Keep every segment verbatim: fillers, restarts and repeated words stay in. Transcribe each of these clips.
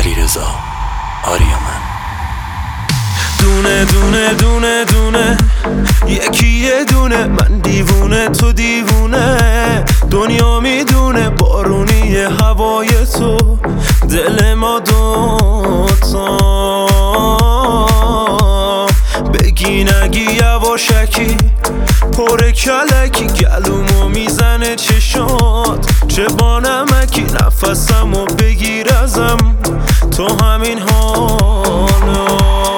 علیرضا آریامن. دونه دونه دونه دونه یکی یه دونه، من دیوونه تو دیوونه، دنیا میدونه بارونی هوای تو، دل ما دوتا بگی نگی یواشکی، پر کلکی گلومو میزنه چشات، چه با نمکی نفسمو بگیر ازم تو همین حالا.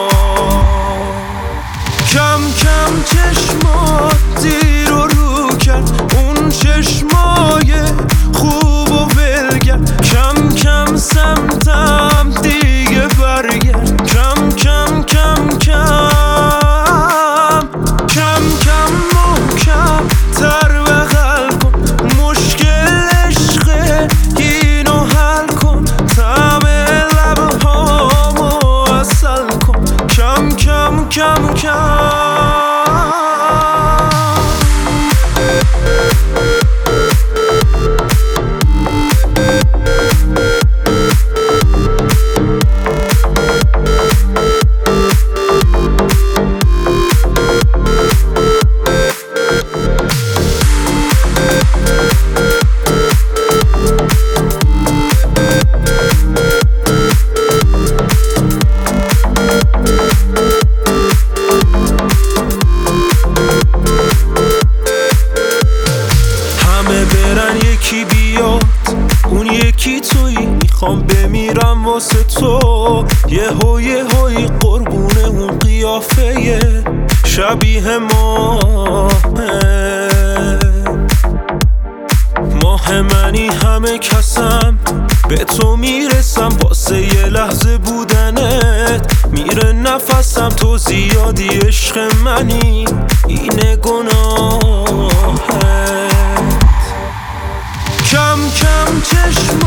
کم کم چشمات دیر و رو کرد، اون چشمای خوب و ول کرد، کم کم سمتم دیگه برگرد، کم کم کم کم کم کم محکم تر بغل کن، مشکل عشقه اینو حل کن، طعم لبهامو عسل کن، کم کم کم کم. یکی بیاد اون یکی تویی، میخوام بمیرم واسه تو، یه هو یه هوی قربون اون قیافه شبیه ماهه، ماه منی همه کسم به تو میرسم، واسه یه لحظه بودنت میره نفسم، تو زیادی عشق منی اینه گناهه. کم کم چشم